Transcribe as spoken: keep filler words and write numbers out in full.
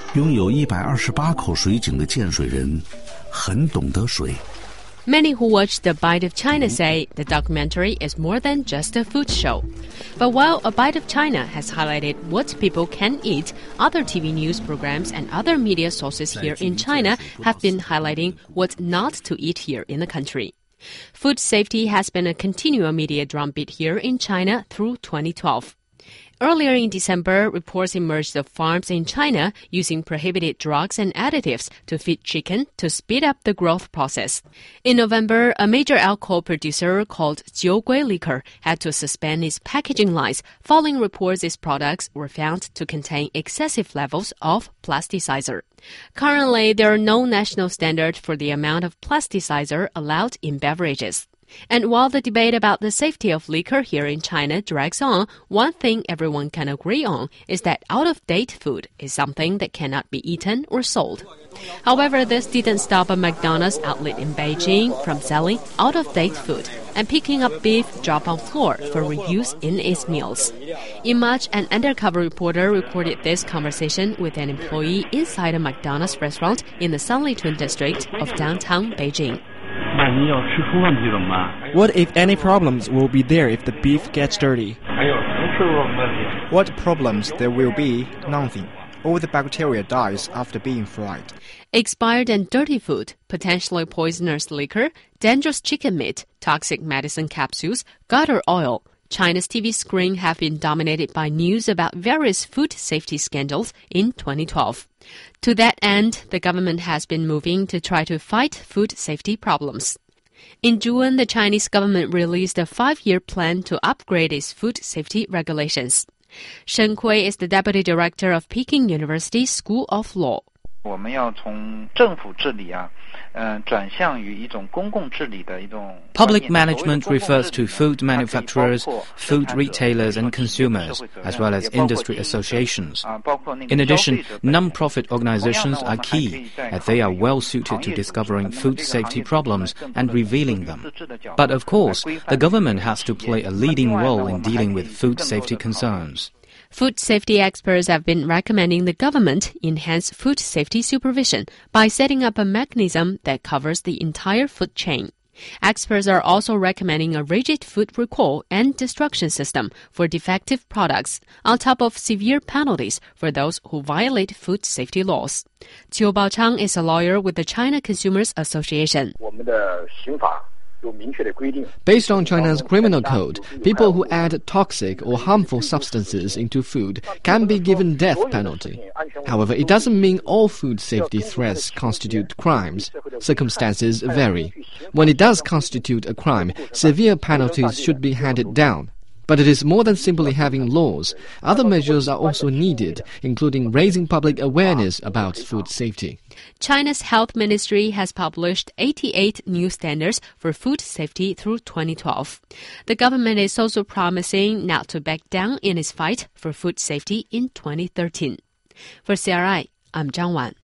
拥有一百二十八口水井的建水人很懂得水。 Many who watch The Bite of China say the documentary is more than just a food show. But while A Bite of China has highlighted what people can eat, other T V news programs and other media sources here in China have been highlighting what not to eat here in the country. Food safety has been a continual media drumbeat here in China through twenty twelve. Earlier in December, reports emerged of farms in China using prohibited drugs and additives to feed chicken to speed up the growth process. In November, a major alcohol producer called Jiugui Liquor had to suspend its packaging lines following reports its products were found to contain excessive levels of plasticizer. Currently, there are no national standards for the amount of plasticizer allowed in beverages. And while the debate about the safety of liquor here in China drags on, one thing everyone can agree on is that out-of-date food is something that cannot be eaten or sold. However, this didn't stop a McDonald's outlet in Beijing from selling out-of-date food and picking up beef dropped on floor for reuse in its meals. In March, an undercover reporter recorded this conversation with an employee inside a McDonald's restaurant in the Sanlitun district of downtown Beijing. What if any problems will be there if the beef gets dirty? What problems there will be? Nothing. All the bacteria dies after being fried. Expired and dirty food, potentially poisonous liquor, dangerous chicken meat, toxic medicine capsules, gutter oil. China's T V screen have been dominated by news about various food safety scandals in twenty twelve. To that end, the government has been moving to try to fight food safety problems. In June, the Chinese government released a five-year plan to upgrade its food safety regulations. Shen Kui is the deputy director of Peking University School of Law. Public management refers to food manufacturers, food retailers and consumers, as well as industry associations. In addition, non-profit organizations are key, as they are well suited to discovering food safety problems and revealing them. But of course, the government has to play a leading role in dealing with food safety concerns. Food safety experts have been recommending the government enhance food safety supervision by setting up a mechanism that covers the entire food chain. Experts are also recommending a rigid food recall and destruction system for defective products, on top of severe penalties for those who violate food safety laws. Qiu Baochang is a lawyer with the China Consumers Association. Based on China's criminal code, people who add toxic or harmful substances into food can be given death penalty. However, it doesn't mean all food safety threats constitute crimes. Circumstances vary. When it does constitute a crime, severe penalties should be handed down. But it is more than simply having laws. Other measures are also needed, including raising public awareness about food safety. China's health ministry has published eighty-eight new standards for food safety through twenty twelve. The government is also promising not to back down in its fight for food safety in twenty thirteen. For C R I, I'm Zhang Wan.